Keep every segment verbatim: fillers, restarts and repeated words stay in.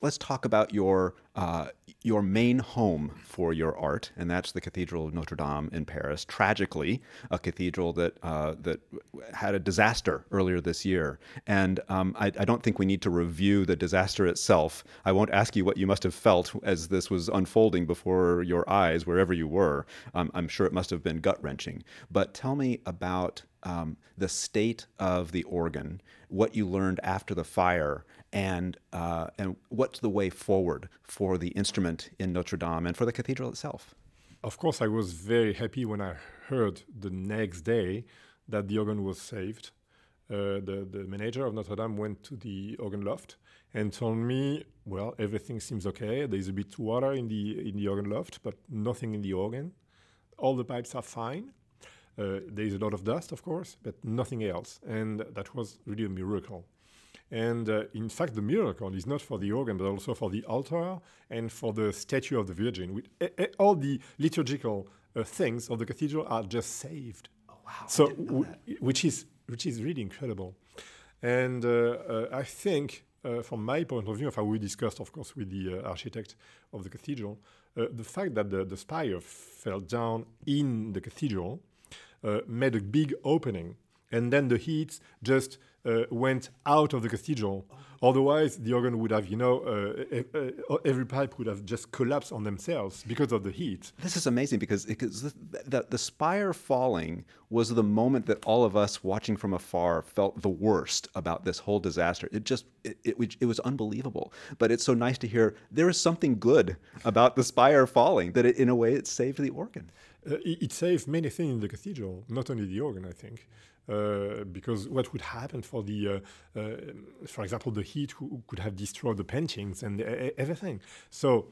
let's talk about your uh, your main home for your art, and that's the Cathedral of Notre Dame in Paris. Tragically, a cathedral that uh, that had a disaster earlier this year, and um, I, I don't think we need to review the disaster itself. I won't ask you what you must have felt as this was unfolding before your eyes, wherever you were. Um, I'm sure it must have been gut wrenching. But tell me about um, the state of the organ, what you learned after the fire, and uh, and what's the way forward for the instrument in Notre Dame and for the cathedral itself? Of course, I was very happy when I heard the next day that the organ was saved. Uh, the, the manager of Notre Dame went to the organ loft and told me, well, everything seems okay. There's a bit water in the in the organ loft, but nothing in the organ. All the pipes are fine. Uh, there's a lot of dust, of course, but nothing else. And that was really a miracle. And uh, in fact, the miracle is not for the organ, but also for the altar and for the statue of the Virgin. We, eh, eh, all the liturgical uh, things of the cathedral are just saved. Oh, wow. So, I didn't know w- that. which is which is really incredible. And uh, uh, I think, uh, from my point of view, if I we discussed, of course, with the uh, architect of the cathedral, uh, the fact that the, the spire fell down in the cathedral uh, made a big opening, and then the heat just uh, went out of the cathedral. Otherwise, the organ would have, you know, uh, uh, every pipe would have just collapsed on themselves because of the heat. This is amazing because, because the, the, the spire falling was the moment that all of us watching from afar felt the worst about this whole disaster. It just, it, it, it was unbelievable. But it's so nice to hear there is something good about the spire falling, that it, in a way it saved the organ. Uh, it, it saved many things in the cathedral, not only the organ, I think. Uh, because what would happen for the, uh, uh, for example, the heat who could have destroyed the paintings and uh, everything. So,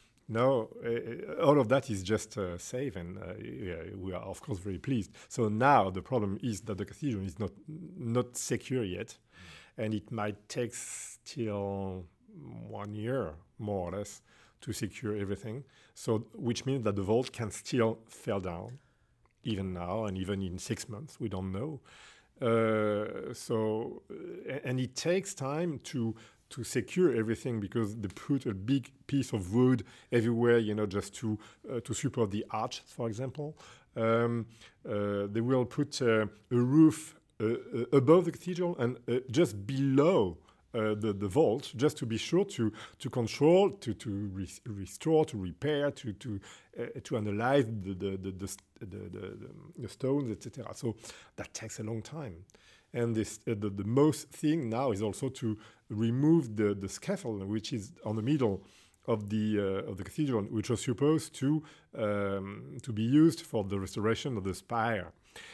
no, uh, all of that is just uh, safe, and uh, yeah, we are of course very pleased. So now the problem is that the cathedral is not not secure yet, and it might take still one year more or less to secure everything. So, which means that the vault can still fall down. Even now, and even in six months, we don't know. Uh, so, uh, and it takes time to to secure everything because they put a big piece of wood everywhere, you know, just to uh, to support the arch, for example. Um, uh, they will put uh, a roof uh, uh, above the cathedral and uh, just below Uh, the, the vault, just to be sure to to control, to to re- restore, to repair, to to uh, to analyze the the the the, the, the, the stones, et cetera. So that takes a long time, and this uh, the, the most thing now is also to remove the the scaffold, which is on the middle of the uh, of the cathedral, which was supposed to um, to be used for the restoration of the spire.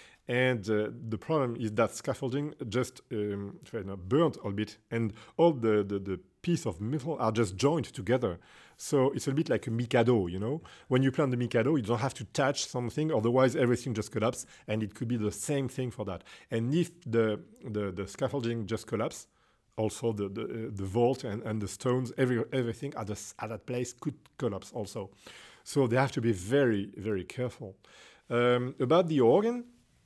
And uh, the problem is that scaffolding just um, burnt a bit, and all the, the, the piece of metal are just joined together. So it's a bit like a Mikado, you know? When you plant the Mikado, you don't have to touch something, otherwise everything just collapses, and it could be the same thing for that. And if the the, the scaffolding just collapses, also the the, uh, the vault and, and the stones, every everything at, the, at that place could collapse also. So they have to be very, very careful. Um, about the organ,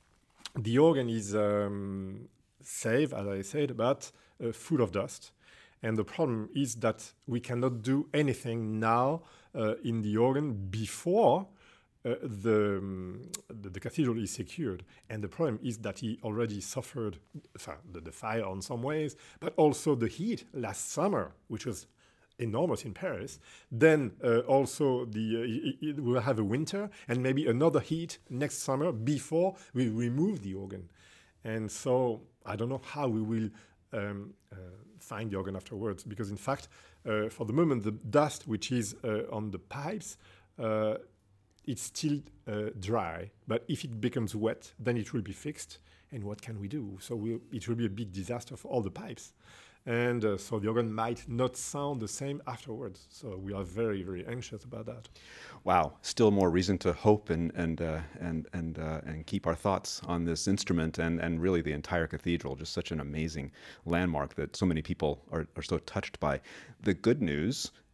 The organ is um, safe, as I said, but uh, full of dust. And the problem is that we cannot do anything now uh, in the organ before uh, the, um, the the cathedral is secured. And the problem is that he already suffered uh, the, the fire on some ways, but also the heat last summer, which was enormous in Paris. Then uh, also the uh, it, it we'll have a winter and maybe another heat next summer before we remove the organ. And so I don't know how we will um, uh, find the organ afterwards, because in fact, uh, for the moment, the dust which is uh, on the pipes, uh, it's still uh, dry. But if it becomes wet, then it will be fixed. And what can we do? So we'll, it will be a big disaster for all the pipes. And uh, so the organ might not sound the same afterwards. So we are very, very anxious about that. Wow, still more reason to hope and and uh, and and uh, and keep our thoughts on this instrument and and really the entire cathedral. Just such an amazing landmark that so many people are are so touched by. The good news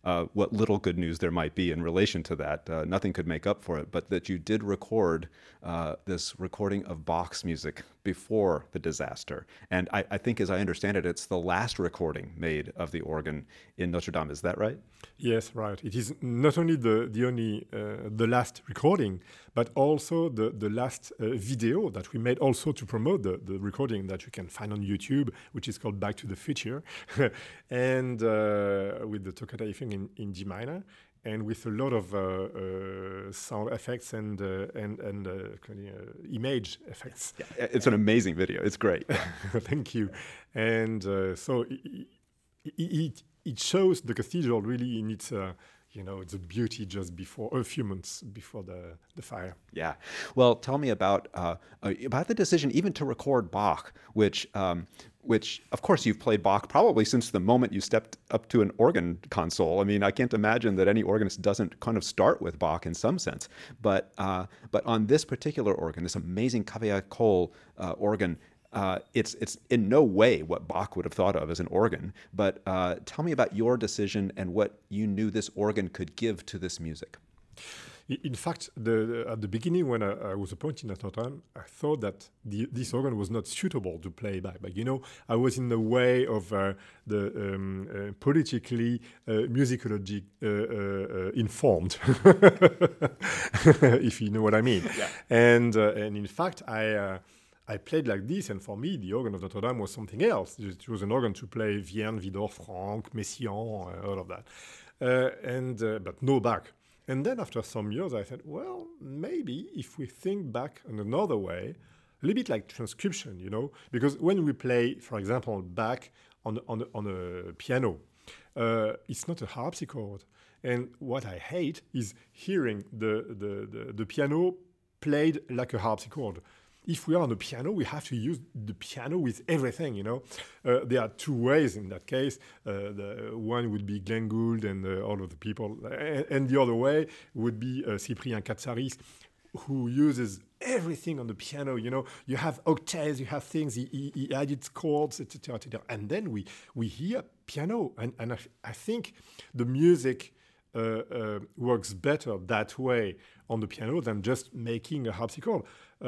uh, what little good news there might be in relation to that. Uh, nothing could make up for it, but that you did record uh, this recording of Bach's music before the disaster. And I, I think, as I understand it, it's the last recording made of the organ in Notre Dame. Is that right? Yes, right. It is not only the the only uh, the last recording, but also the the last uh, video that we made also to promote the, the recording that you can find on YouTube, which is called Back to the Future, and uh, with the toccata I think in, in G minor, and with a lot of uh, uh, sound effects and uh, and and uh, uh, image effects. Yeah, it's an amazing video. It's great. Thank you. And uh, so it, it it shows the cathedral really in its uh, you know its beauty just before a few months before the the fire. Yeah. Well, tell me about uh, about the decision even to record Bach, which. Um, which, of course, you've played Bach probably since the moment you stepped up to an organ console. I mean, I can't imagine that any organist doesn't kind of start with Bach in some sense. But uh, but on this particular organ, this amazing Cavaillé-Coll uh, organ, uh, it's it's in no way what Bach would have thought of as an organ. But uh, tell me about your decision and what you knew this organ could give to this music. In fact, the, at the beginning, when I, I was appointed at Notre Dame, I thought that the, this organ was not suitable to play Bach. But you know, I was in the way of uh, the um, uh, politically, uh, musicology uh, uh, informed, if you know what I mean. Yeah. And uh, and in fact, I. Uh, I played like this, and for me, the organ of Notre Dame was something else. It was an organ to play Vierne, Widor, Franck, Messiaen, uh, all of that, uh, and uh, but no Bach. And then after some years, I said, well, maybe if we think back in another way, a little bit like transcription, you know, because when we play, for example, Bach on on on a piano, uh, it's not a harpsichord. And what I hate is hearing the the the, the piano played like a harpsichord. If we are on the piano, we have to use the piano with everything, you know. Uh, there are two ways in that case. Uh, the one would be Glenn Gould and uh, all of the people. And, and the other way would be uh, Cyprien Katsaris, who uses everything on the piano, you know. You have octaves, you have things, he, he, he added chords, et cetera, et cetera. And then we, we hear piano. And, and I, I think the music uh, uh, works better that way on the piano than just making a harpsichord.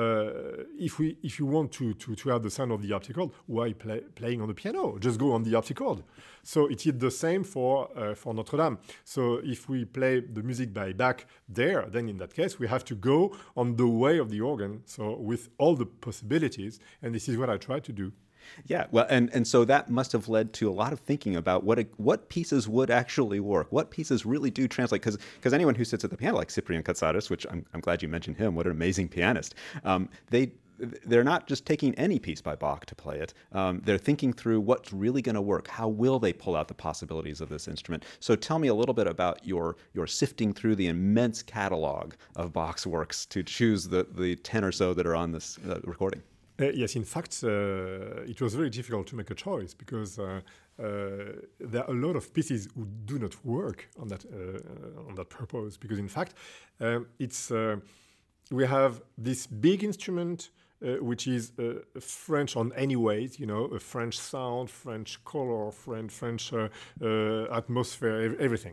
Uh, if we, if you want to, to, to have the sound of the harpsichord, why play, playing on the piano? Just go on the harpsichord. So it is the same for uh, for Notre Dame. So if we play the music by Bach there, then in that case we have to go on the way of the organ. So with all the possibilities, and this is what I try to do. Yeah, well, and, and so that must have led to a lot of thinking about what a, what pieces would actually work, what pieces really do translate, because because anyone who sits at the piano, like Cyprien Katsaris, which I'm, I'm glad you mentioned him, what an amazing pianist, um, they, they're not just taking any piece by Bach to play it. Um, they're thinking through what's really going to work. How will they pull out the possibilities of this instrument? So tell me a little bit about your your sifting through the immense catalog of Bach's works to choose the, the ten or so that are on this uh, recording. Uh, yes, in fact, uh, it was very difficult to make a choice because uh, uh, there are a lot of pieces who do not work on that uh, on that purpose. Because in fact, um, it's uh, we have this big instrument uh, which is uh, French on any ways, you know, a French sound, French color, French French uh, uh, atmosphere, everything.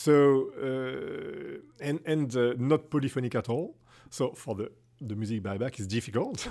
So uh, and and uh, not polyphonic at all. So for the the music by Bach is difficult.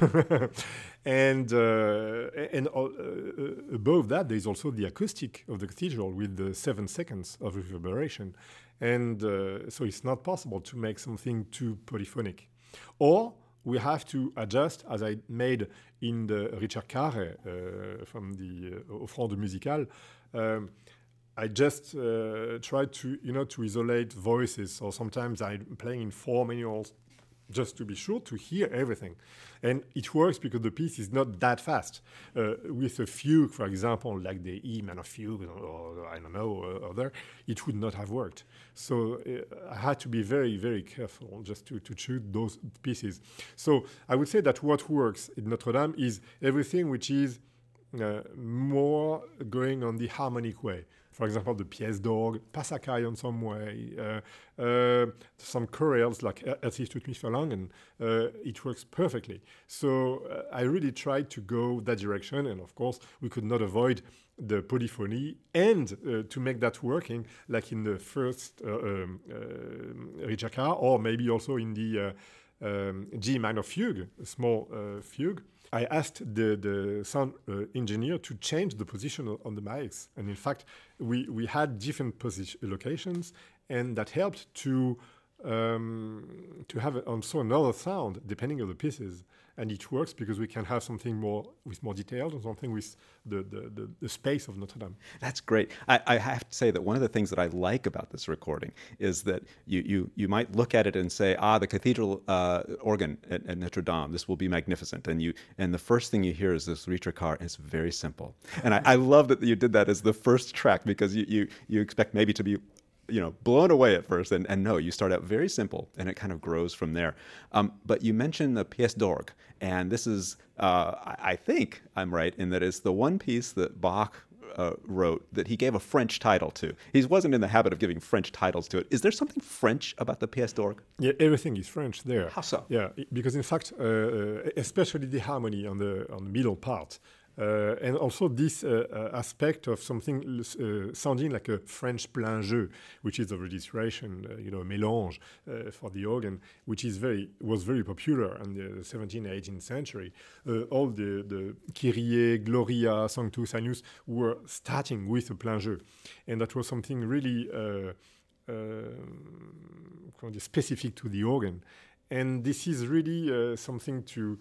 and uh, and uh, uh, above that, there is also the acoustic of the cathedral with the seven seconds of reverberation. And uh, so it's not possible to make something too polyphonic. Or we have to adjust, as I made in the Richard Carré uh, from the uh, Offrande Musicale. Um, I just uh, tried to, you know, to isolate voices. So sometimes I'm playing in four manuals, just to be sure to hear everything. And it works because the piece is not that fast. Uh, with a fugue, for example, like the E minor fugue, or, or I don't know, uh, other, it would not have worked. So uh, I had to be very, very careful just to, to choose those pieces. So I would say that what works in Notre Dame is everything which is uh, more going on the harmonic way. For example, the pièce d'orgue, Passacaille in some way, uh, uh, some chorales like Es ist tut mich verlangen, uh, it works perfectly. So uh, I really tried to go that direction, and of course, we could not avoid the polyphony and uh, to make that working, like in the first uh, um, uh, Ricercar, or maybe also in the uh, um, G minor fugue, a small uh, fugue. I asked the, the sound uh, engineer to change the position on the mics. And in fact, we, we had different position locations, and that helped to um, to have also another sound depending on the pieces. And it works because we can have something more with more details and something with the, the, the, the space of Notre Dame. That's great. I, I have to say that one of the things that I like about this recording is that you you, you might look at it and say, ah, the cathedral uh, organ at, at Notre Dame, this will be magnificent. And you and the first thing you hear is this Ricercar, and it's very simple. And I, I love that you did that as the first track, because you, you, you expect maybe to be you know, blown away at first. And, and no, you start out very simple and it kind of grows from there. Um, but you mentioned the pièce d'orgue. And this is, uh, I, I think I'm right in that it's the one piece that Bach uh, wrote that he gave a French title to. He wasn't in the habit of giving French titles to it. Is there something French about the pièce d'orgue? Yeah, everything is French there. How so? Yeah, because in fact, uh, especially the harmony on the on the middle part. Uh, and also this uh, uh, aspect of something uh, sounding like a French plein jeu, which is a registration, uh, you know, mélange uh, for the organ, which is very was very popular in the seventeenth, eighteenth century. Uh, all the, the Kyrie, Gloria, Sanctus, Agnus were starting with a plein jeu. And that was something really uh, uh, specific to the organ. And this is really uh, something to...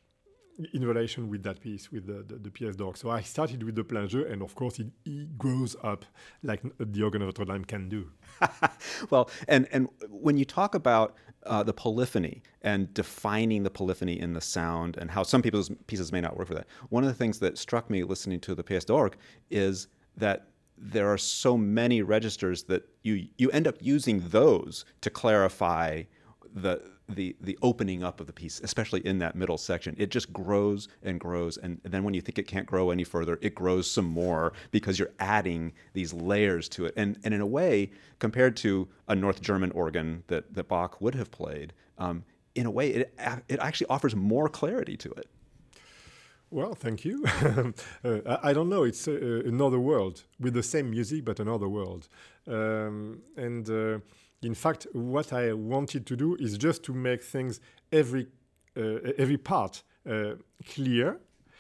in relation with that piece, with the, the, the pièce d'orgue. So I started with the plein jeu, and of course it, it grows up like the organ of Notre Dame can do. Well, and, and when you talk about uh, the polyphony and defining the polyphony in the sound and how some people's pieces may not work for that, one of the things that struck me listening to the pièce d'orgue is that there are so many registers that you, you end up using those to clarify the the the opening up of the piece, especially in that middle section. It just grows and grows, and then when you think it can't grow any further, it grows some more because you're adding these layers to it. And and in a way, compared to a North German organ that, that Bach would have played, um, in a way, it it actually offers more clarity to it. Well, thank you. uh, I, I don't know. It's uh, another world with the same music, but another world. Um, and uh, in fact, what I wanted to do is just to make things every uh, every part uh, clear,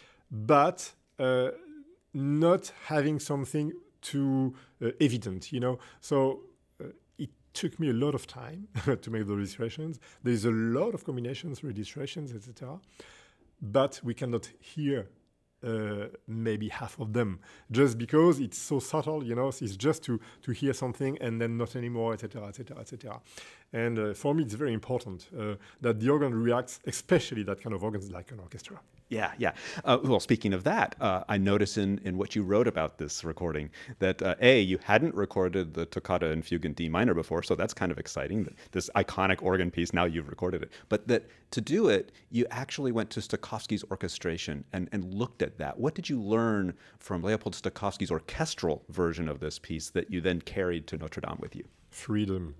but uh, not having something too uh, evident. You know, so uh, it took me a lot of time to make the registrations. There's a lot of combinations, registrations, et cetera. But we cannot hear uh, maybe half of them just because it's so subtle, you know. It's just to to hear something and then not anymore, et cetera, et cetera, et cetera. And uh, for me, it's very important uh, that the organ reacts, especially that kind of organs like an orchestra. Yeah, yeah. Uh, well, speaking of that, uh, I noticed in, in what you wrote about this recording that, uh, A, you hadn't recorded the Toccata and Fugue in D minor before, so that's kind of exciting, this iconic organ piece, now you've recorded it. But that to do it, you actually went to Stokowski's orchestration and, and looked at that. What did you learn from Leopold Stokowski's orchestral version of this piece that you then carried to Notre Dame with you? Freedom.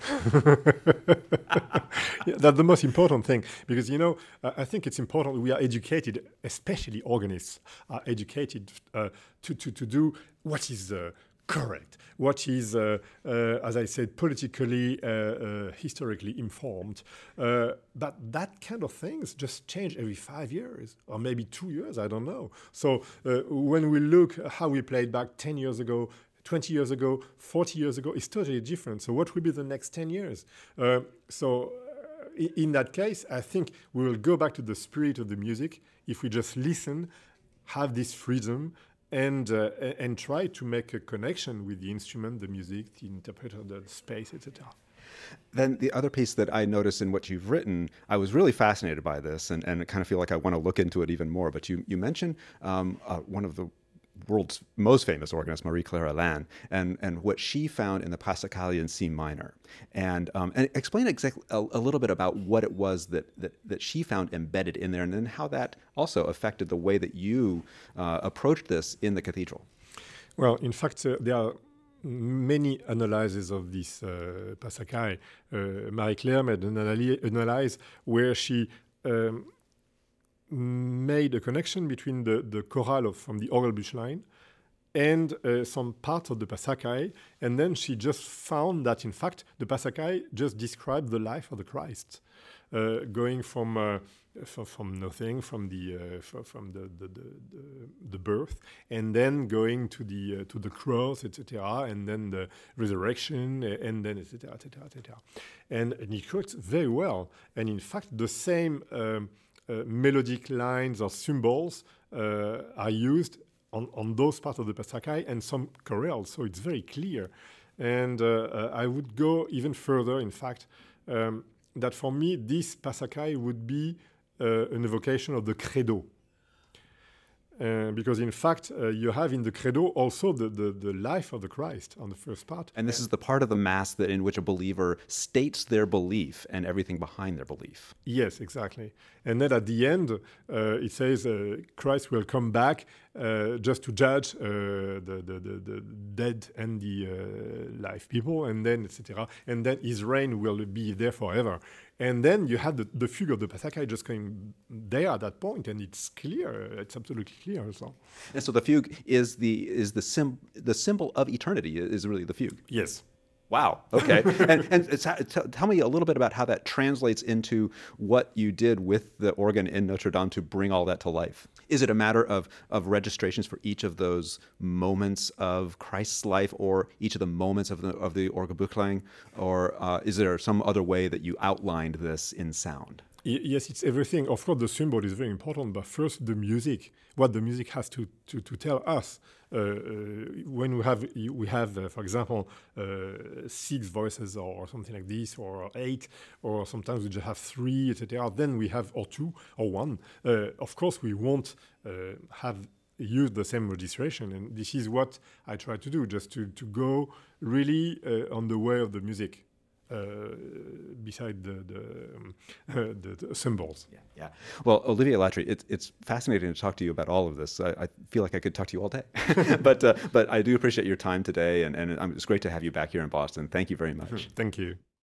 Yeah, that's the most important thing, because, you know, uh, I think it's important we are educated, especially organists are educated uh, to, to, to do what is uh, correct, what is, uh, uh, as I said, politically, uh, uh, historically informed. Uh, but that kind of things just change every five years or maybe two years, I don't know. So uh, when we look at how we played back ten years ago, twenty years ago, forty years ago, it's totally different. So what will be the next ten years? Uh, so uh, in that case, I think we will go back to the spirit of the music if we just listen, have this freedom, and uh, and try to make a connection with the instrument, the music, the interpreter, the space, et cetera. Then the other piece that I noticed in what you've written, I was really fascinated by this, and, and I kind of feel like I want to look into it even more. But you, you mentioned um, uh, one of the world's most famous organist, Marie-Claire Alain, and, and what she found in the Passacaglia in C minor. And um, and explain exactly a, a little bit about what it was that, that, that she found embedded in there, and then how that also affected the way that you uh, approached this in the cathedral. Well, in fact, uh, there are many analyses of this uh, Passacaglia. Uh, Marie-Claire made an analysis where she um, made a connection between the, the chorale of, from the Orgelbüchlein and uh, some parts of the Passacae, and then she just found that, in fact, the Passacae just described the life of the Christ, uh, going from uh, f- from nothing, from the uh, f- from the the, the the the birth, and then going to the uh, to the cross, et cetera, and then the resurrection, and then et cetera, et cetera, et cetera. And, and it works very well. And in fact, the same um, uh, melodic lines or symbols uh, are used on, on those parts of the Passacae and some chorales, so it's very clear. And uh, uh, I would go even further, in fact, um, that for me, this Passacae would be uh, an evocation of the Credo. Uh, because in fact, uh, you have in the Credo also the, the, the life of the Christ on the first part. And this is the part of the Mass that in which a believer states their belief and everything behind their belief. Yes, exactly. And then at the end, uh, it says uh, Christ will come back uh, just to judge uh, the, the, the, the dead and the uh, life people, and then et cetera. And then his reign will be there forever. And then you have the, the fugue of the Passacae just going there at that point, and it's clear. It's absolutely clear. So. And so the fugue is the is the sim, the symbol of eternity is really the fugue. Yes. Wow. Okay. and and it's, t- tell me a little bit about how that translates into what you did with the organ in Notre Dame to bring all that to life. Is it a matter of of registrations for each of those moments of Christ's life, or each of the moments of the of the Orgelbuchlein, or uh, is there some other way that you outlined this in sound? Yes, it's everything. Of course, the symbol is very important, but first the music, what the music has to, to, to tell us. Uh, uh, when we have, we have uh, for example, uh, six voices or, or something like this, or eight, or sometimes we just have three, et cetera. Then we have, or two, or one. Uh, of course, we won't uh, have use the same registration, and this is what I try to do, just to, to go really uh, on the way of the music. Uh, beside the the, um, uh, the the symbols. Yeah, yeah. Well, Olivier Latry, it's it's fascinating to talk to you about all of this. I, I feel like I could talk to you all day, but uh, but I do appreciate your time today, and and it's great to have you back here in Boston. Thank you very much. Thank you.